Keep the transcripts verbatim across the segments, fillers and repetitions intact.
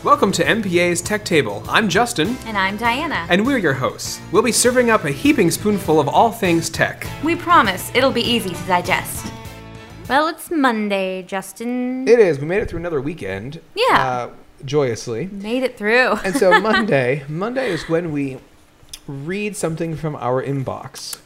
Welcome to M P A's Tech Table. I'm Justin. And I'm Diana. And we're your hosts. We'll be serving up a heaping spoonful of all things tech. We promise it'll be easy to digest. Well, it's Monday, Justin. It is. We made it through another weekend. Yeah. Uh, joyously. Made it through. And so Monday, Monday is when we read something from our inbox.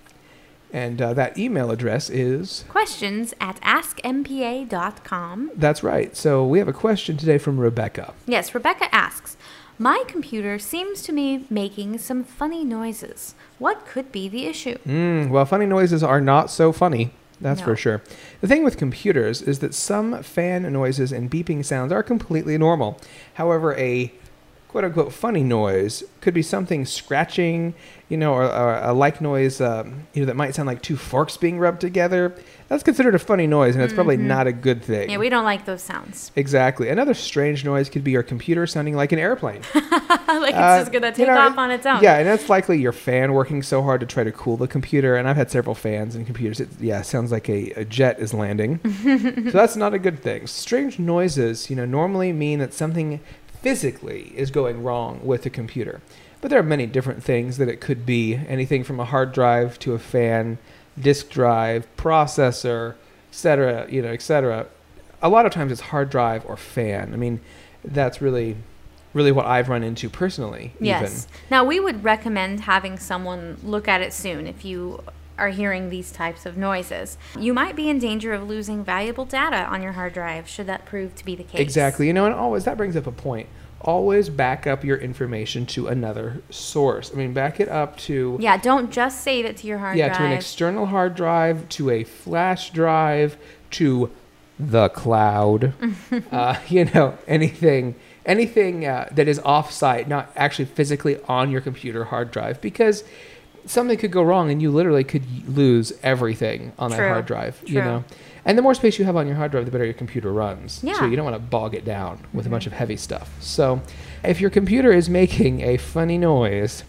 And uh, that email address is... Questions at ask m p a dot com. That's right. So we have a question today from Rebecca. Yes, Rebecca asks, my computer seems to be making some funny noises. What could be the issue? Mm, well, funny noises are not so funny. That's No. for sure. The thing with computers is that some fan noises and beeping sounds are completely normal. However, a quote-unquote funny noise could be something scratching, you know, or, or a like noise, um, you know, that might sound like two forks being rubbed together. That's considered a funny noise, and it's probably Mhm. not a good thing. Yeah, we don't like those sounds. Exactly. Another strange noise could be your computer sounding like an airplane. Like it's Uh, just going to you take know, off on its own. Yeah, and that's likely your fan working so hard to try to cool the computer. And I've had several fans and computers. It, yeah, sounds like a, a jet is landing. So that's not a good thing. Strange noises, you know, normally mean that something physically is going wrong with the computer. But there are many different things that it could be. Anything from a hard drive to a fan, disk drive, processor, et cetera, you know, et cetera. A lot of times it's hard drive or fan. I mean, that's really... really what I've run into personally. Yes. Even. Now, we would recommend having someone look at it soon if you are hearing these types of noises. You might be in danger of losing valuable data on your hard drive should that prove to be the case. Exactly. You know, and always, that brings up a point. Always back up your information to another source. I mean, back it up to... Yeah, don't just save it to your hard yeah, drive. to an external hard drive, to a flash drive, to the cloud. uh, you know, anything... Anything uh, that is off-site, not actually physically on your computer hard drive, because something could go wrong and you literally could y- lose everything on True. that hard drive. True. You know, and the more space you have on your hard drive, the better your computer runs. Yeah. So you don't want to bog it down with Mm-hmm. a bunch of heavy stuff. So if your computer is making a funny noise,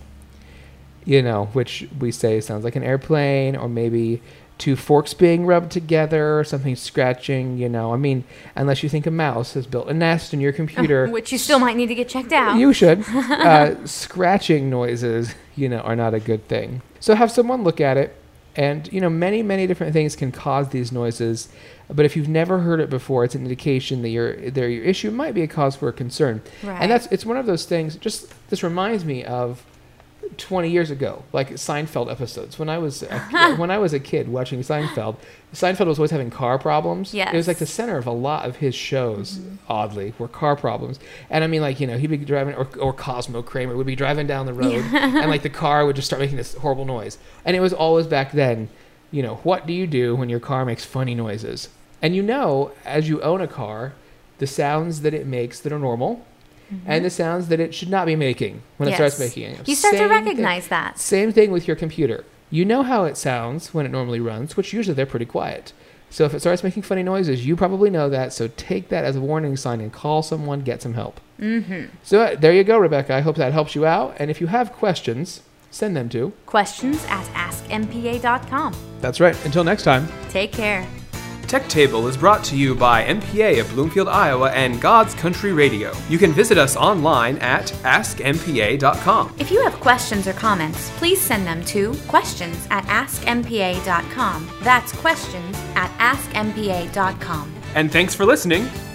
you know, which we say sounds like an airplane, or maybe two forks being rubbed together, or something scratching, you know. I mean, unless you think a mouse has built a nest in your computer. Which you still might need to get checked out. You should. Uh, scratching noises, you know, are not a good thing. So have someone look at it. And, you know, many, many different things can cause these noises. But if you've never heard it before, it's an indication that your, their, your issue might be a cause for concern. Right. And that's it's one of those things, just this reminds me of twenty years ago, like Seinfeld episodes. When I was a, when I was a kid watching Seinfeld, Seinfeld was always having car problems. Yes. It was like the center of a lot of his shows, Mm-hmm. oddly, were car problems. And I mean, like, you know, he'd be driving, or, or Cosmo Kramer would be driving down the road, and like the car would just start making this horrible noise. And it was always back then, you know, what do you do when your car makes funny noises? And you know, as you own a car, the sounds that it makes that are normal, and the sounds that it should not be making when it starts Yes. making it. You start to Same recognize thing, that. Same thing with your computer. You know how it sounds when it normally runs, which usually they're pretty quiet. So if it starts making funny noises, you probably know that. So take that as a warning sign and call someone, get some help. Mm-hmm. So uh, there you go, Rebecca. I hope that helps you out. And if you have questions, send them to... Questions at ask m p a dot com. That's right. Until next time. Take care. Tech Table is brought to you by M P A of Bloomfield, Iowa, and God's Country Radio. You can visit us online at ask m p a dot com. If you have questions or comments, please send them to questions at ask m p a dot com. That's questions at ask m p a dot com. And thanks for listening.